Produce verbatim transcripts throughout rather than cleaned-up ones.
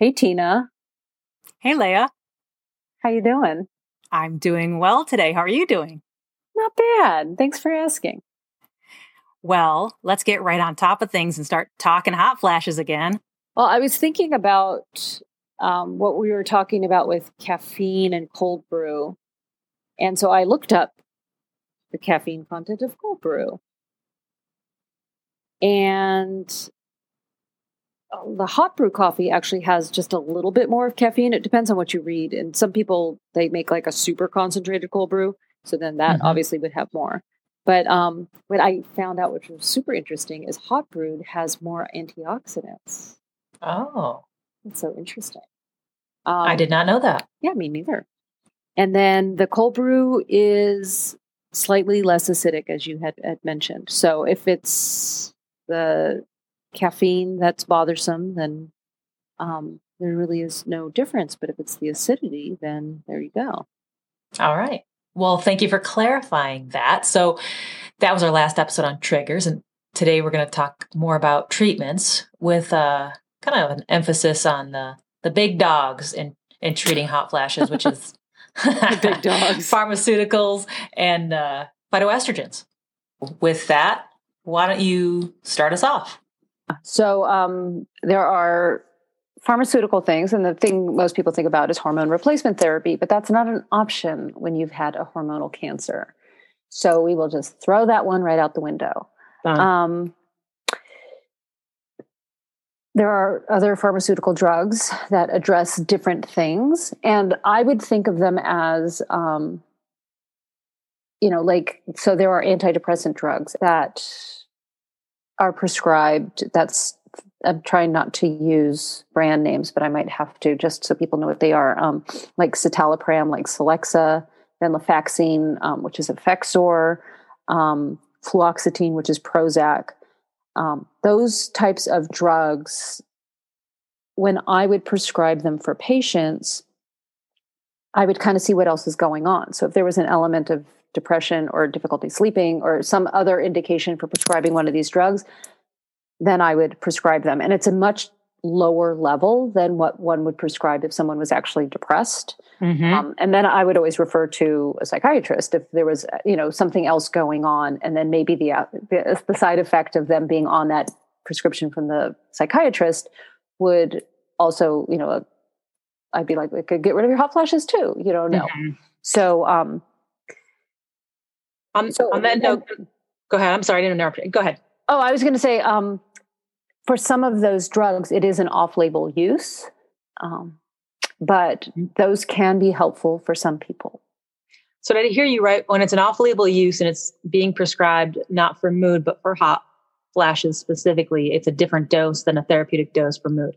Hey, Tina. Hey, Leah. How you doing? I'm doing well today. How are you doing? Not bad. Thanks for asking. Well, let's get right on top of things and start talking hot flashes again. Well, I was thinking about um, what we were talking about with caffeine and cold brew. And so I looked up the caffeine content of cold brew. And the hot brew coffee actually has just a little bit more of caffeine. It depends on what you read. And some people, they make like a super concentrated cold brew. So then that mm-hmm. obviously would have more. But um, what I found out, which was super interesting, is hot brewed has more antioxidants. Oh. That's so interesting. Um, I did not know that. Yeah, me neither. And then the cold brew is slightly less acidic, as you had, had mentioned. So if it's the caffeine that's bothersome, then um, there really is no difference. But if it's the acidity, then there you go. All right. Well, thank you for clarifying that. So that was our last episode on triggers. And today we're going to talk more about treatments with uh, kind of an emphasis on the, the big dogs in, in treating hot flashes, which is the big dogs, pharmaceuticals and uh, phytoestrogens. With that, why don't you start us off? So um, there are pharmaceutical things, and the thing most people think about is hormone replacement therapy, but that's not an option when you've had a hormonal cancer. So we will just throw that one right out the window. Um, there are other pharmaceutical drugs that address different things, and I would think of them as, um, you know, like, so there are antidepressant drugs that are prescribed. That's I'm trying not to use brand names, but I might have to just so people know what they are. Um, like citalopram, like Celexa, venlafaxine, um, which is Effexor, um, fluoxetine, which is Prozac. Um, those types of drugs, when I would prescribe them for patients, I would kind of see what else is going on. So if there was an element of depression or difficulty sleeping or some other indication for prescribing one of these drugs, then I would prescribe them. And it's a much lower level than what one would prescribe if someone was actually depressed. Mm-hmm. Um, and then I would always refer to a psychiatrist if there was, you know, something else going on. And then maybe the, the, the side effect of them being on that prescription from the psychiatrist would also, you know, I'd be like, we could get rid of your hot flashes too. You don't know. Mm-hmm. So, um, um, so on that note, go ahead. I'm sorry, I didn't interrupt you. Go ahead. Oh, I was going to say, um, for some of those drugs, it is an off-label use, um, but those can be helpful for some people. So did I hear you right? When it's an off-label use and it's being prescribed not for mood, but for hot flashes specifically, it's a different dose than a therapeutic dose for mood.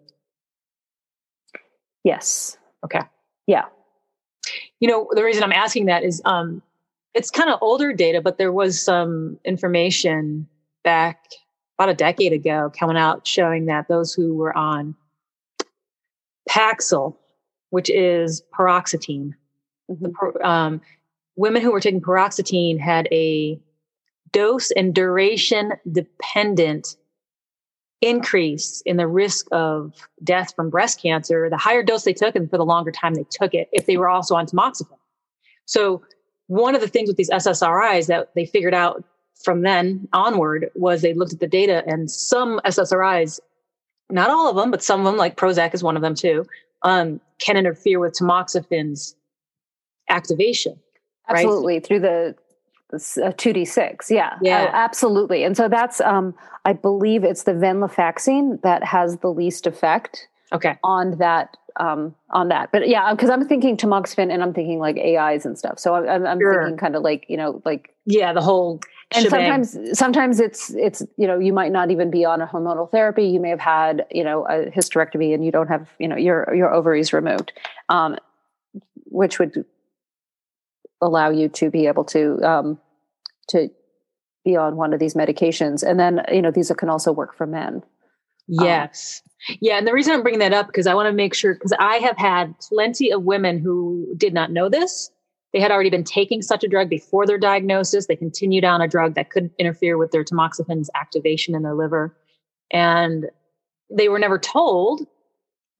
Yes. Okay. Yeah. You know, the reason I'm asking that is um, it's kind of older data, but there was some information back about a decade ago coming out showing that those who were on Paxil, which is paroxetine, mm-hmm. the, um, women who were taking paroxetine had a dose and duration dependent increase in the risk of death from breast cancer, the higher dose they took and for the longer time they took it, if they were also on tamoxifen. So one of the things with these S S R Is that they figured out from then onward was they looked at the data, and some S S R Is, not all of them, but some of them, like Prozac is one of them too, um, can interfere with tamoxifan's activation. Absolutely. Right? Through the uh, two D six. Yeah, yeah. Oh, absolutely. And so that's, um, I believe it's the venlafaxine that has the least effect okay. on that. Um, on that, but yeah, because I'm thinking tamoxifen and I'm thinking like A Is and stuff. So I'm, I'm sure. thinking kind of like, you know, like, yeah, the whole and shebang. sometimes, sometimes it's, it's, you know, you might not even be on a hormonal therapy. You may have had, you know, a hysterectomy and you don't have, you know, your, your ovaries removed, um, which would allow you to be able to, um, to be on one of these medications. And then, you know, these can also work for men. Yes. Um, yeah. And the reason I'm bringing that up, because I want to make sure, because I have had plenty of women who did not know this. They had already been taking such a drug before their diagnosis. They continued on a drug that could interfere with their tamoxifan's activation in their liver. And they were never told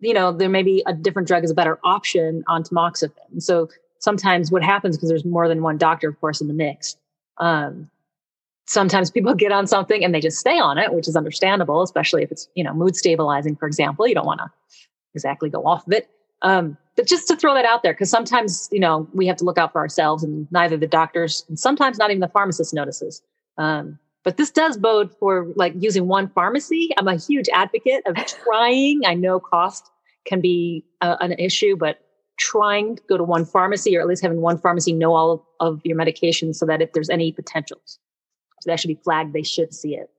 you know, there may be a different drug is a better option on tamoxifen. So sometimes what happens, because there's more than one doctor, of course, in the mix, um, sometimes people get on something and they just stay on it, which is understandable, especially if it's, you know, mood stabilizing, for example. You don't want to exactly go off of it. Um, but just to throw that out there, because sometimes, you know, we have to look out for ourselves, and neither the doctors and sometimes not even the pharmacist notices. Um, but this does bode for like using one pharmacy. I'm a huge advocate of trying. I know cost can be uh, an issue, but trying to go to one pharmacy, or at least having one pharmacy know all of, of your medications, so that if there's any potentials, so that should be flagged, they should see it.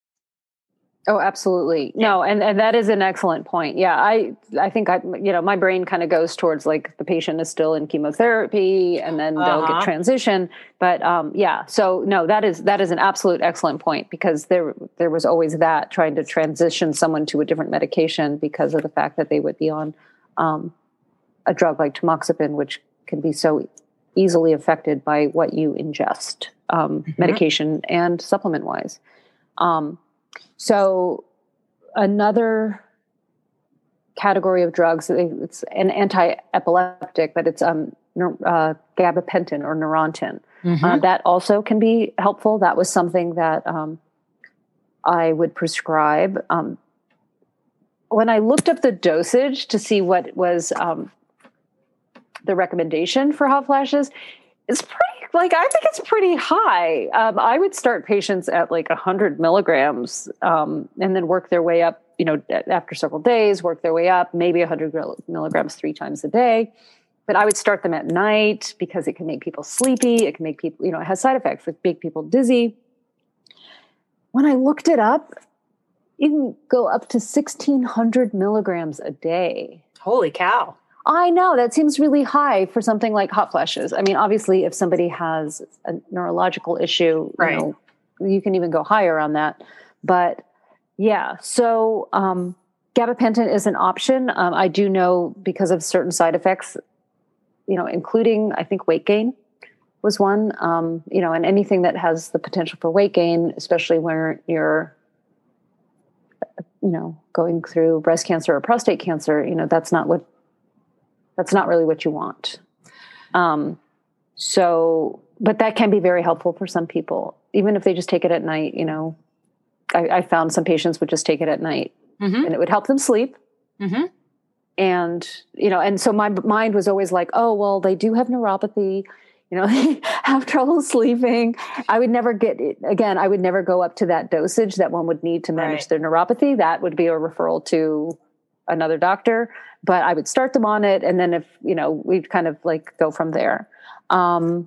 Oh, absolutely. No. And, and that is an excellent point. Yeah. I, I think I, you know, my brain kind of goes towards like the patient is still in chemotherapy and then they'll Uh-huh. get transition. But, um, yeah, so no, that is, that is an absolute excellent point, because there, there was always that trying to transition someone to a different medication because of the fact that they would be on, um, a drug like tamoxifen, which can be so easily affected by what you ingest, um, mm-hmm. medication and supplement wise. Um, So another category of drugs, it's an anti-epileptic, but it's um, uh, gabapentin or Neurontin. Mm-hmm. Uh, that also can be helpful. That was something that um, I would prescribe. Um, when I looked up the dosage to see what was um, the recommendation for hot flashes, it's pretty, like, I think it's pretty high. Um, I would start patients at like one hundred milligrams um, and then work their way up, you know, after several days, work their way up, maybe one hundred milligrams three times a day. But I would start them at night because it can make people sleepy. It can make people, you know, it has side effects that make people dizzy. When I looked it up, you can go up to sixteen hundred milligrams a day. Holy cow. I know that seems really high for something like hot flashes. I mean, obviously, if somebody has a neurological issue, right. you know, you can even go higher on that. But yeah, so um, gabapentin is an option. Um, I do know because of certain side effects, you know, including I think weight gain was one. Um, you know, and anything that has the potential for weight gain, especially when you're, you know, going through breast cancer or prostate cancer, you know, that's not what. That's not really what you want. Um, so, but that can be very helpful for some people, even if they just take it at night. You know, I, I found some patients would just take it at night, mm-hmm. and it would help them sleep. Mm-hmm. And, you know, and so my mind was always like, oh, well, they do have neuropathy, you know, they have trouble sleeping. I would never get it. Again, I would never go up to that dosage that one would need to manage right. their neuropathy. That would be a referral to another doctor. But I would start them on it. And then if, you know, we'd kind of like go from there. Um,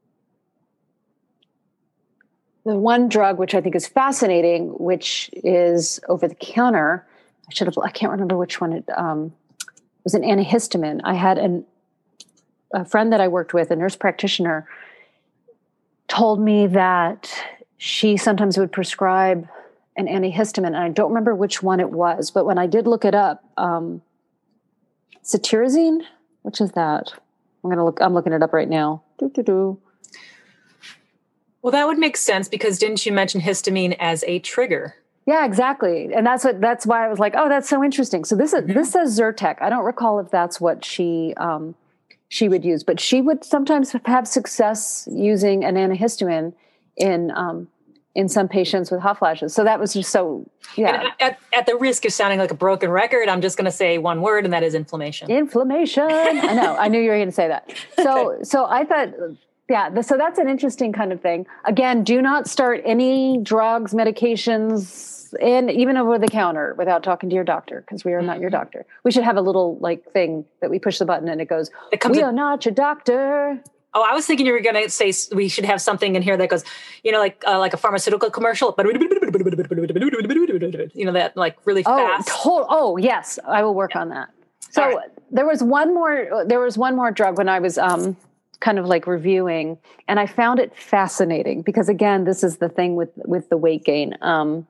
the one drug, which I think is fascinating, which is over the counter, I should have, I can't remember which one it um, was an antihistamine. I had an, a friend that I worked with, a nurse practitioner, told me that she sometimes would prescribe an antihistamine. And I don't remember which one it was, but when I did look it up, um, cetirizine, which is that? I'm going to look, I'm looking it up right now. Doo-doo-doo. Well, that would make sense because didn't you mention histamine as a trigger? Yeah, exactly. And that's what, that's why I was like, oh, that's so interesting. So this is, mm-hmm. this says Zyrtec. I don't recall if that's what she, um, she would use, but she would sometimes have success using an antihistamine in, um, in some patients with hot flashes. So that was just so, yeah. And at, at the risk of sounding like a broken record, I'm just going to say one word, and that is inflammation. Inflammation. I know. I knew you were going to say that. So, so I thought, yeah, the, so that's an interesting kind of thing. Again, do not start any drugs, medications, and even over the counter without talking to your doctor, because we are not your doctor. We should have a little like thing that we push the button and it goes, it comes we in- are not your doctor. Oh, I was thinking you were going to say we should have something in here that goes, you know, like uh, like a pharmaceutical commercial, but you know, that like really fast. Oh, to- oh yes, I will work yeah. on that. So right. there was one more. There was one more drug when I was um, kind of like reviewing, and I found it fascinating because again, this is the thing with with the weight gain. Um,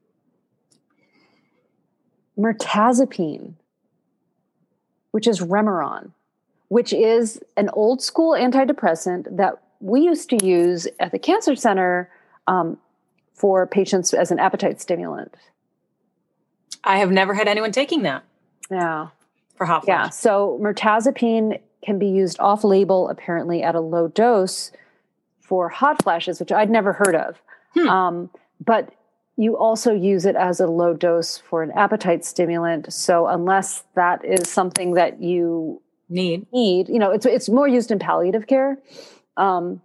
mirtazapine, which is Remeron, which is an old school antidepressant that we used to use at the cancer center um, for patients as an appetite stimulant. I have never had anyone taking that. Yeah. For hot flash. Yeah. So mirtazapine can be used off-label, apparently at a low dose for hot flashes, which I'd never heard of. Hmm. Um, but you also use it as a low dose for an appetite stimulant. So unless that is something that you need, need, you know, it's it's more used in palliative care. Um,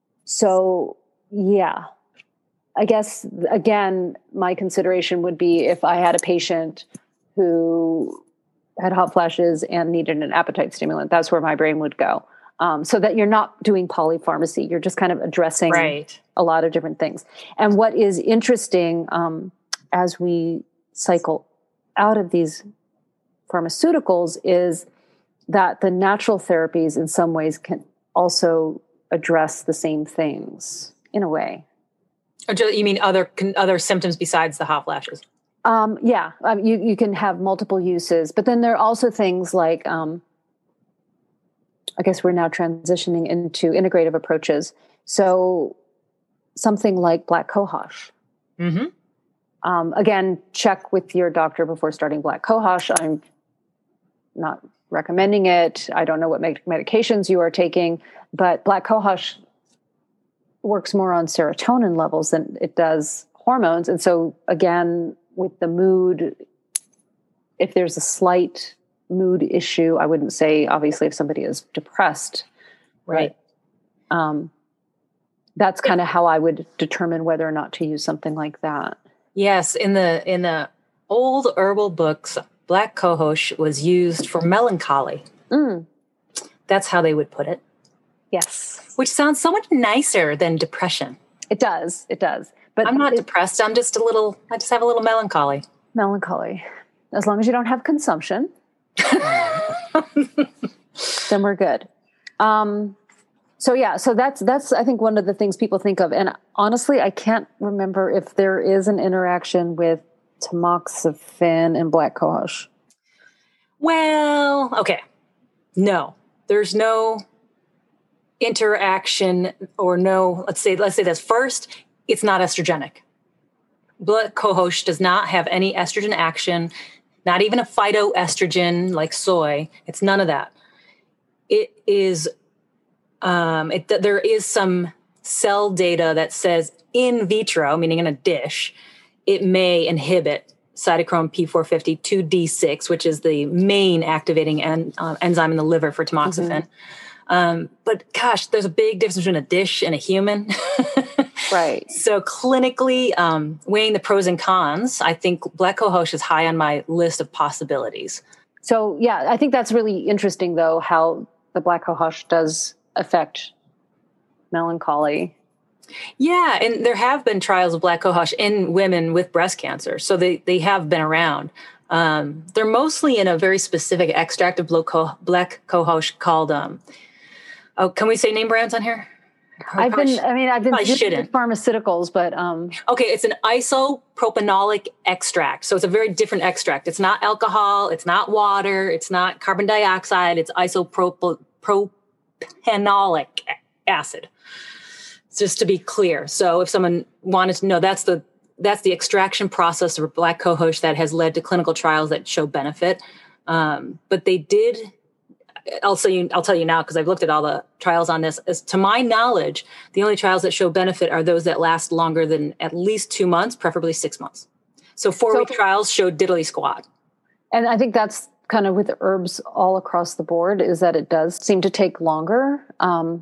so yeah, I guess again, my consideration would be if I had a patient who had hot flashes and needed an appetite stimulant, that's where my brain would go. Um, so that you're not doing polypharmacy. You're just kind of addressing right. a lot of different things. And what is interesting um, as we cycle out of these pharmaceuticals is that the natural therapies in some ways can also address the same things in a way. You mean other other symptoms besides the hot flashes? Um, yeah, um, you, you can have multiple uses, but then there are also things like, um, I guess we're now transitioning into integrative approaches. So something like black cohosh. Mm-hmm. Um, again, check with your doctor before starting black cohosh. I'm not recommending it. I don't know what med- medications you are taking, but black cohosh works more on serotonin levels than it does hormones. And so again, with the mood, if there's a slight mood issue, I wouldn't say obviously if somebody is depressed, right? But, um, that's kind of how I would determine whether or not to use something like that. Yes, in the in the old herbal books, black cohosh was used for melancholy. Mm. That's how they would put it. Yes, which sounds so much nicer than depression. It does. It does. But I'm not it, depressed. I'm just a little. I just have a little melancholy. Melancholy, as long as you don't have consumption. Then we're good. Um, so yeah, so that's that's I think one of the things people think of, and honestly, I can't remember if there is an interaction with tamoxifen and black cohosh. Well, okay, no, there's no interaction, or no. Let's say let's say this first. It's not estrogenic. Black cohosh does not have any estrogen action. Not even a phytoestrogen like soy. It's none of that. It is, um, it, there is some cell data that says in vitro, meaning in a dish, it may inhibit cytochrome P four fifty two D six, which is the main activating en, uh, enzyme in the liver for tamoxifen. Mm-hmm. Um, but gosh, there's a big difference between a dish and a human. Right. So clinically, um, weighing the pros and cons, I think black cohosh is high on my list of possibilities. So yeah, I think that's really interesting though, how the black cohosh does affect melancholy. Yeah. And there have been trials of black cohosh in women with breast cancer. So they, they have been around. Um, they're mostly in a very specific extract of black cohosh called, um, oh, can we say name brands on here? I've been, sh- I mean, I've been using pharmaceuticals, but, um, okay. It's an isopropanoic extract. So it's a very different extract. It's not alcohol. It's not water. It's not carbon dioxide. It's isopropanoic acid. Just to be clear. So if someone wanted to know, that's the, that's the extraction process of black cohosh that has led to clinical trials that show benefit. Um, but they did, I'll tell you, I'll tell you now, because I've looked at all the trials on this. As to my knowledge, the only trials that show benefit are those that last longer than at least two months, preferably six months. So four-week so, trials showed diddly squat. And I think that's kind of with herbs all across the board, is that it does seem to take longer. Um,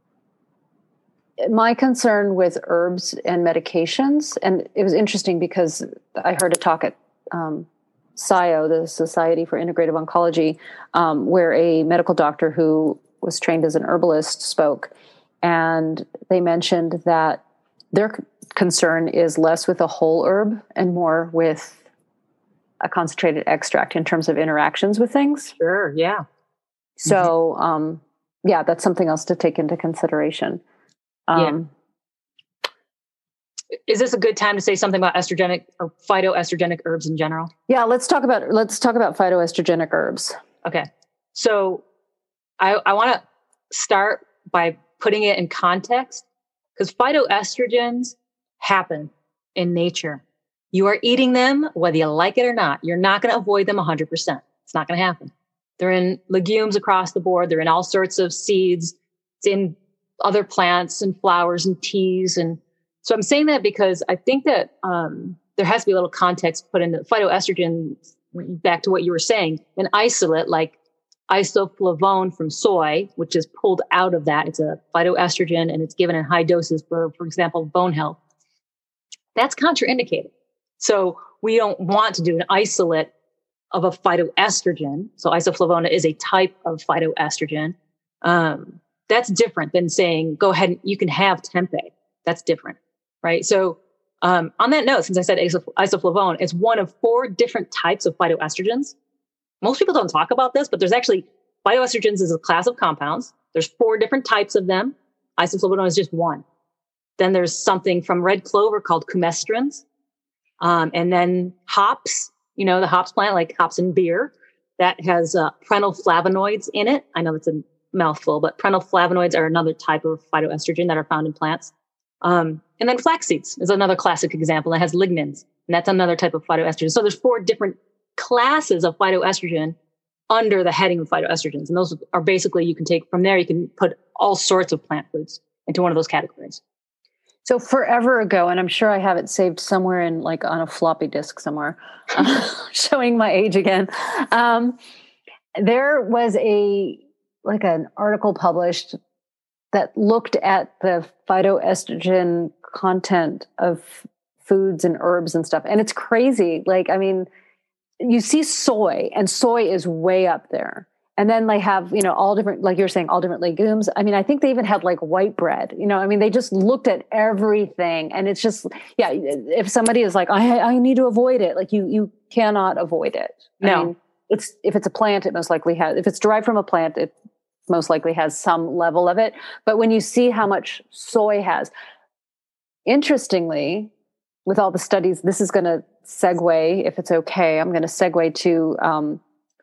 my concern with herbs and medications, and it was interesting because I heard a talk at um, S I O, the Society for Integrative Oncology, um, where a medical doctor who was trained as an herbalist spoke. And they mentioned that their concern is less with a whole herb and more with a concentrated extract in terms of interactions with things. Sure, yeah. So, um, yeah, that's something else to take into consideration. Um, yeah. Is this a good time to say something about estrogenic or phytoestrogenic herbs in general? Yeah, let's talk about let's talk about phytoestrogenic herbs. Okay, so I, I want to start by putting it in context, because phytoestrogens happen in nature. You are eating them whether you like it or not. You're not going to avoid them one hundred percent. It's not going to happen. They're in legumes across the board. They're in all sorts of seeds. It's in other plants and flowers and teas. And so I'm saying that because I think that um, there has to be a little context put into phytoestrogen, back to what you were saying, an isolate like isoflavone from soy, which is pulled out of that. It's a phytoestrogen and it's given in high doses for, for example, bone health. That's contraindicated. So we don't want to do an isolate of a phytoestrogen. So isoflavone is a type of phytoestrogen. Um, that's different than saying, go ahead and you can have tempeh. That's different, right? So um, on that note, since I said isof- isoflavone, it's one of four different types of phytoestrogens. Most people don't talk about this, but there's actually phytoestrogens is a class of compounds. There's four different types of them. Isoflavone is just one. Then there's something from red clover called coumestrins. Um, and then hops, you know, the hops plant, like hops in beer, that has uh, prenylflavonoids in it. I know that's a mouthful, but prenylflavonoids are another type of phytoestrogen that are found in plants. Um, and then flax seeds is another classic example that has lignans, and that's another type of phytoestrogen. So there's four different classes of phytoestrogen under the heading of phytoestrogens. And those are basically, you can take from there, you can put all sorts of plant foods into one of those categories. So forever ago, and I'm sure I have it saved somewhere in like on a floppy disk somewhere, uh, showing my age again. Um, there was a, like an article published that looked at the phytoestrogen content of foods and herbs and stuff. And it's crazy. Like, I mean, you see soy, and soy is way up there. And then they have, you know, all different, like you're saying, all different legumes. I mean, I think they even had like white bread, you know, I mean, they just looked at everything. And it's just, yeah, if somebody is like, I, I need to avoid it, like you, you cannot avoid it. No. I mean, it's, if it's a plant, it most likely has, if it's derived from a plant, it most likely has some level of it. But when you see how much soy has, interestingly, with all the studies, this is going to segue, if it's okay, I'm going to segue to, um,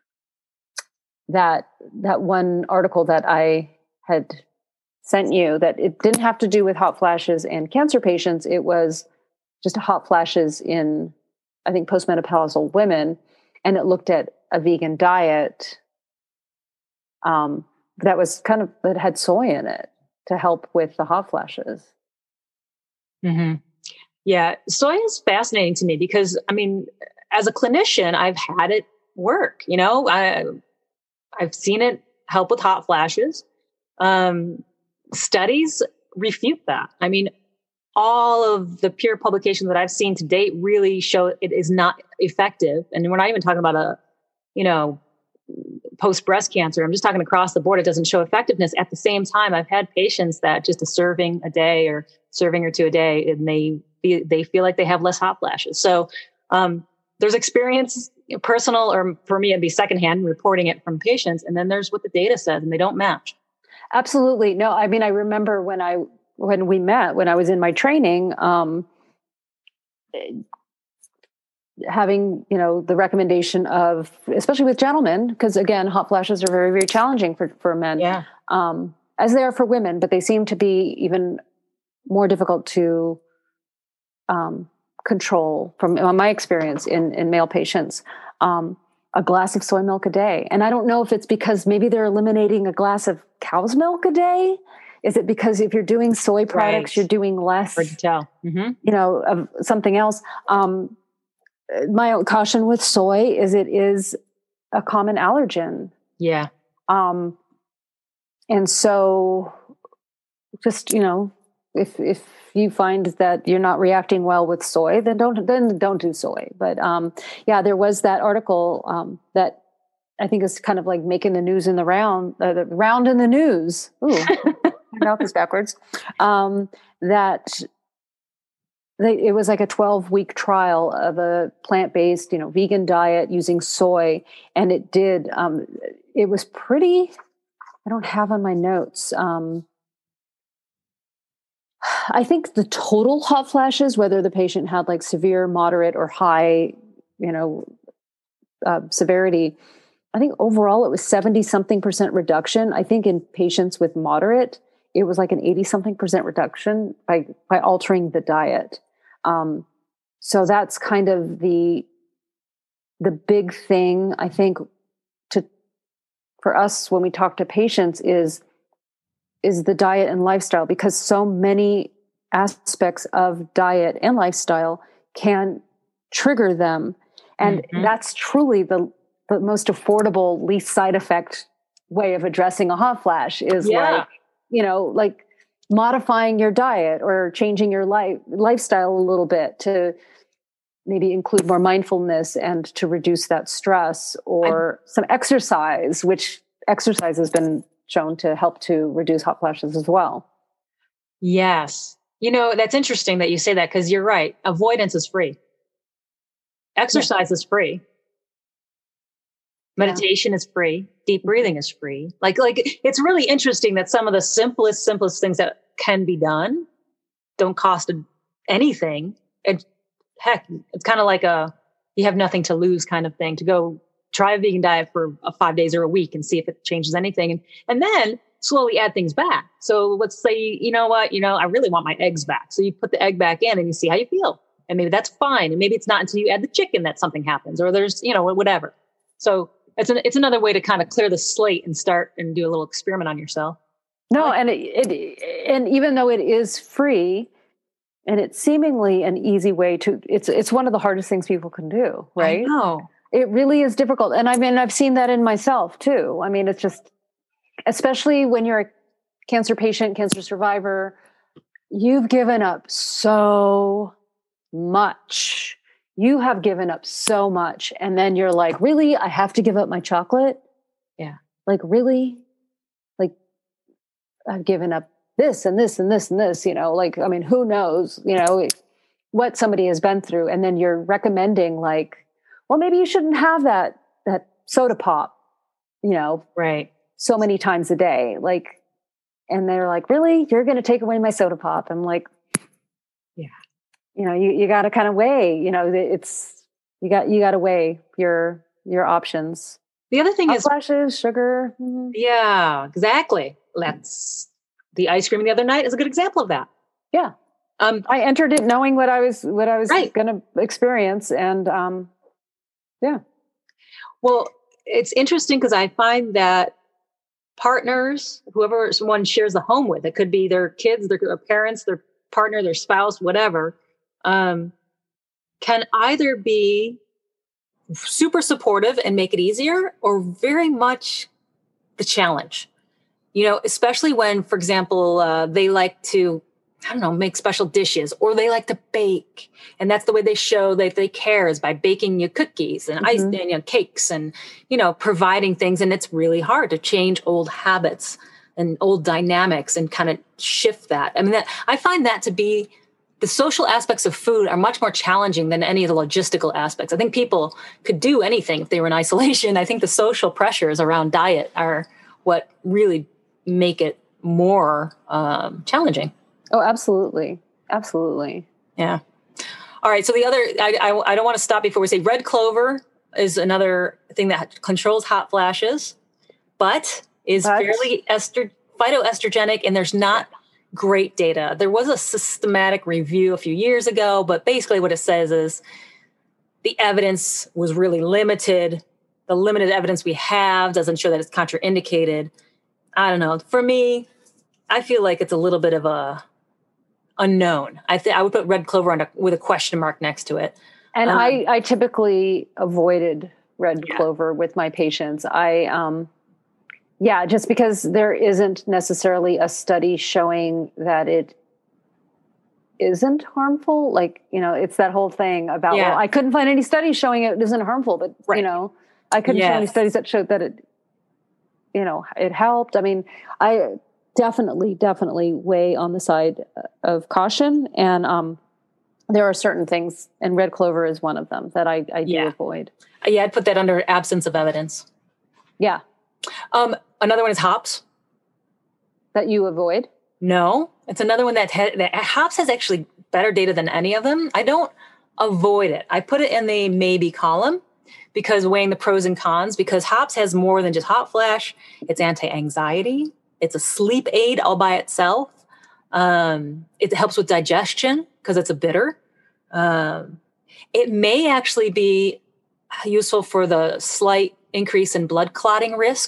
that that one article that I had sent you, that it didn't have to do with hot flashes and cancer patients. It was just hot flashes in, I think, postmenopausal women. And it looked at a vegan diet um, that was kind of, that had soy in it to help with the hot flashes. Mm-hmm. Yeah. Soy is fascinating to me because, I mean, as a clinician, I've had it work, you know, I, I've seen it help with hot flashes. Um, studies refute that. I mean, all of the peer publications that I've seen to date really show it is not effective. And we're not even talking about a, you know, post breast cancer. I'm just talking across the board. It doesn't show effectiveness. At the same time, I've had patients that just a serving a day or serving or two a day, and they they feel like they have less hot flashes. So um, there's experience, personal, or for me, it'd be secondhand reporting it from patients. And then there's what the data says, and they don't match. Absolutely. No, I mean, I remember when I, when we met, when I was in my training, um, having, you know, the recommendation of, especially with gentlemen, because again, hot flashes are very, very challenging for, for men, yeah. um, as they are for women, but they seem to be even more difficult to, um, control from my experience in, in male patients, um, a glass of soy milk a day. And I don't know if it's because maybe they're eliminating a glass of cow's milk a day. Is it because if you're doing soy products, right, you're doing less, hard to tell. Mm-hmm. you know, of something else. Um, my own caution with soy is it is a common allergen. Yeah. Um, and so just, you know, if, if you find that you're not reacting well with soy, then don't, then don't do soy. But, um, yeah, there was that article, um, that I think is kind of like making the news in the round, uh, the round in the news. Ooh, my mouth is backwards. Um, that they, it was like a twelve week trial of a plant-based, you know, vegan diet using soy. And it did, um, it was pretty, I don't have on my notes, um, I think the total hot flashes, whether the patient had like severe, moderate, or high, you know, uh, severity, I think overall it was seventy something percent reduction. I think in patients with moderate, it was like an eighty something percent reduction by, by altering the diet. Um, so that's kind of the, the big thing, I think, for us when we talk to patients is is the diet and lifestyle, because so many aspects of diet and lifestyle can trigger them. And mm-hmm. that's truly the, the most affordable, least side effect way of addressing a hot flash is yeah. like, you know, like modifying your diet or changing your life lifestyle a little bit to maybe include more mindfulness and to reduce that stress, or I'm, some exercise, which exercise has been shown to help to reduce hot flashes as well. Yes. You know, that's interesting that you say that, because you're right. Avoidance is free. Exercise yeah. is free. Meditation yeah. is free. Deep breathing is free. Like, like it's really interesting that some of the simplest, simplest things that can be done don't cost anything. And heck, it's kind of like a, you have nothing to lose kind of thing to go try a vegan diet for a five days or a week and see if it changes anything. And, and then slowly add things back. So let's say, you know what, you know, I really want my eggs back. So you put the egg back in and you see how you feel. And maybe that's fine. And maybe it's not until you add the chicken that something happens, or there's, you know, whatever. So it's an, it's another way to kind of clear the slate and start and do a little experiment on yourself. No. Like, and it, it, and even though it is free and it's seemingly an easy way to, it's, it's one of the hardest things people can do, right? I know. It really is difficult. And I mean, I've seen that in myself too. I mean, it's just, especially when you're a cancer patient, cancer survivor, you've given up so much. You have given up so much. And then you're like, really? I have to give up my chocolate? Yeah. Like, really? Like, I've given up this and this and this and this, you know, like, I mean, who knows, you know, what somebody has been through. And then you're recommending like, well, maybe you shouldn't have that, that soda pop, you know, right. so many times a day. Like, and they're like, really, you're going to take away my soda pop? I'm like, yeah, you know, you, you got to kind of weigh, you know, it's, you got, you got to weigh your, your options. The other thing Hot is flashes, sugar. Mm-hmm. Yeah, exactly. That's the ice cream the other night is a good example of that. Yeah. Um, I entered it knowing what I was, what I was right. going to experience. And, um, yeah. Well, it's interesting because I find that partners, whoever one shares the home with, it could be their kids, their parents, their partner, their spouse, whatever, um, can either be super supportive and make it easier, or very much the challenge. You know, especially when, for example, uh, they like to, I don't know, make special dishes, or they like to bake. And that's the way they show that they care, is by baking you cookies and mm-hmm. ice and, you know, cakes and, you know, providing things. And it's really hard to change old habits and old dynamics and kind of shift that. I mean, that I find that to be, the social aspects of food are much more challenging than any of the logistical aspects. I think people could do anything if they were in isolation. I think the social pressures around diet are what really make it more um, challenging. Oh, absolutely. Absolutely. Yeah. All right. So the other, I, I, I don't want to stop before we say red clover is another thing that controls hot flashes, but is but, fairly ester, phytoestrogenic, and there's not great data. There was a systematic review a few years ago, but basically what it says is the evidence was really limited. The limited evidence we have doesn't show that it's contraindicated. I don't know. For me, I feel like it's a little bit of a unknown. I think I would put red clover on a, with a question mark next to it. And um, I, I typically avoided red yeah. clover with my patients. I, um, yeah, just because there isn't necessarily a study showing that it isn't harmful. Like, you know, it's that whole thing about, yeah. well, I couldn't find any studies showing it isn't harmful, but right. you know, I couldn't yes. show any studies that showed that it, you know, it helped. I mean, I definitely, definitely weigh on the side of caution. And, um, there are certain things, and red clover is one of them that I, I do yeah. avoid. Yeah. I'd put that under absence of evidence. Yeah. Um, another one is hops. That you avoid? No, it's another one that, ha- that hops has actually better data than any of them. I don't avoid it. I put it in the maybe column because weighing the pros and cons, because hops has more than just hot flash. It's anti-anxiety. It's a sleep aid all by itself. Um, it helps with digestion because it's a bitter. Um, it may actually be useful for the slight increase in blood clotting risk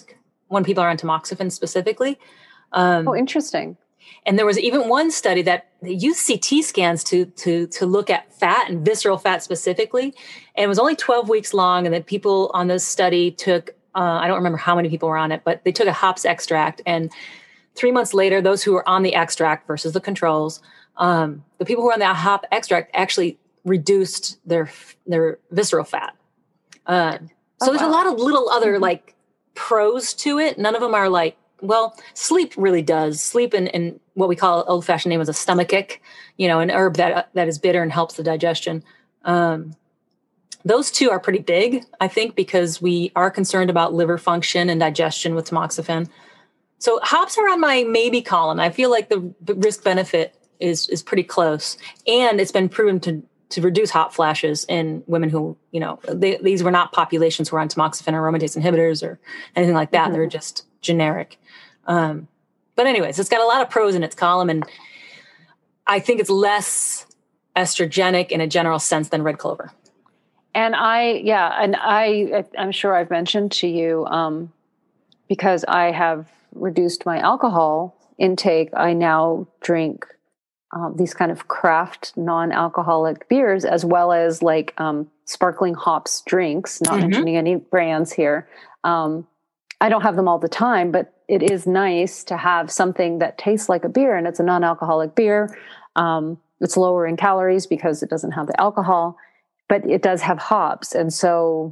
when people are on tamoxifen specifically. Um, oh, interesting. And there was even one study that they used C T scans to to to look at fat and visceral fat specifically. And it was only twelve weeks long. And then people on this study took, uh, I don't remember how many people were on it, but they took a hops extract. And three months later, those who were on the extract versus the controls, um, the people who were on the hop extract actually reduced their their visceral fat. Uh, so oh, there's wow. a lot of little other mm-hmm. like pros to it. None of them are like, well, sleep really does. Sleep in, in what we call old-fashioned name is a stomachic, you know, an herb that that is bitter and helps the digestion. Um, those two are pretty big, I think, because we are concerned about liver function and digestion with tamoxifen. So hops are on my maybe column. I feel like the risk-benefit is is pretty close. And it's been proven to to reduce hot flashes in women who, you know, they, these were not populations who were on tamoxifen or aromatase inhibitors or anything like that. Mm-hmm. They're just generic. Um, but anyways, it's got a lot of pros in its column, and I think it's less estrogenic in a general sense than red clover. And I, yeah, and I, I'm sure I've mentioned to you, um, because I have reduced my alcohol intake, I now drink um, these kind of craft non-alcoholic beers, as well as like um, sparkling hops drinks, not mm-hmm. mentioning any brands here. Um, I don't have them all the time, but it is nice to have something that tastes like a beer, and it's a non-alcoholic beer. Um, it's lower in calories because it doesn't have the alcohol, but it does have hops. And so,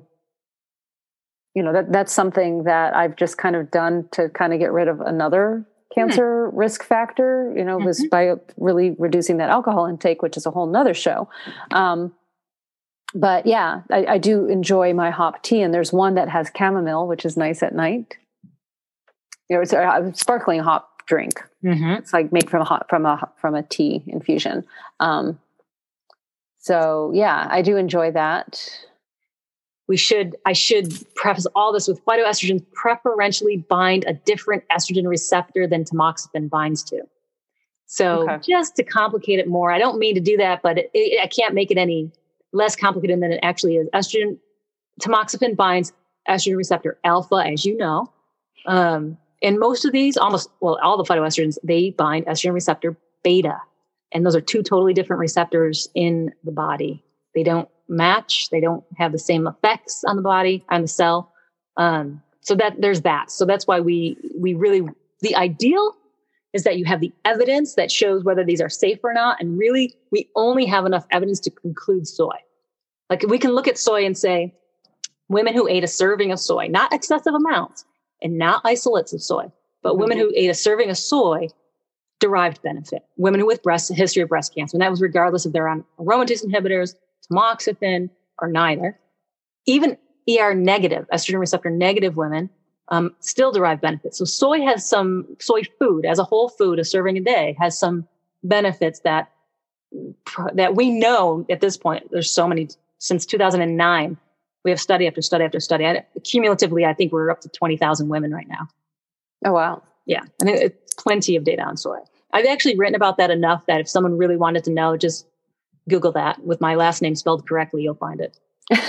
you know, that that's something that I've just kind of done to kind of get rid of another cancer mm-hmm. risk factor, you know, mm-hmm. was by really reducing that alcohol intake, which is a whole nother show. Um, But yeah, I, I do enjoy my hop tea, and there's one that has chamomile, which is nice at night. You know, it's a sparkling hop drink. Mm-hmm. It's like made from a hot, from a from a tea infusion. Um, so yeah, I do enjoy that. We should. I should preface all this with phytoestrogens preferentially bind a different estrogen receptor than tamoxifen binds to. So okay. just to complicate it more, I don't mean to do that, but it, it, I can't make it any less complicated than it actually is. Estrogen, tamoxifen binds estrogen receptor alpha, as you know. Um, and most of these, almost, well, all the phytoestrogens, they bind estrogen receptor beta. And those are two totally different receptors in the body. They don't match. They don't have the same effects on the body, on the cell. Um, so that there's that. So that's why we, we really, the ideal is that you have the evidence that shows whether these are safe or not. And really, we only have enough evidence to conclude soy. Like we can look at soy and say, women who ate a serving of soy, not excessive amounts and not isolates of soy, but mm-hmm. women who ate a serving of soy derived benefit. Women who with breast a history of breast cancer, and that was regardless if they're on aromatase inhibitors, tamoxifen, or neither. Even E R negative, estrogen receptor negative women um, still derive benefits. So soy has some, soy food as a whole food, a serving a day, has some benefits that that we know at this point. There's so many, since two thousand nine, we have study after study after study. I, cumulatively, I think we're up to twenty thousand women right now. Oh, wow. Yeah. And it, it's plenty of data on soy. I've actually written about that enough that if someone really wanted to know, just Google that with my last name spelled correctly, you'll find it.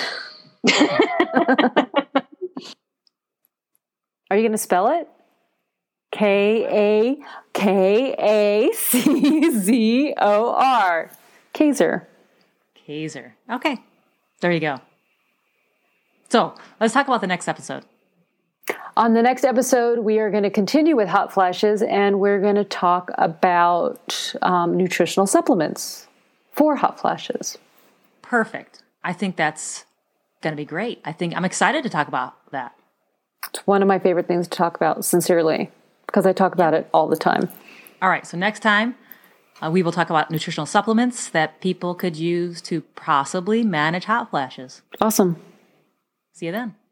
Are you going to spell it? K A K A C Z O R. Kaiser. Kaiser. Okay. There you go. So let's talk about the next episode. On the next episode, we are going to continue with hot flashes, and we're going to talk about um, nutritional supplements for hot flashes. Perfect. I think that's going to be great. I think I'm excited to talk about that. It's one of my favorite things to talk about, sincerely, because I talk about it all the time. All right. So next time, uh, we will talk about nutritional supplements that people could use to possibly manage hot flashes. Awesome. See you then.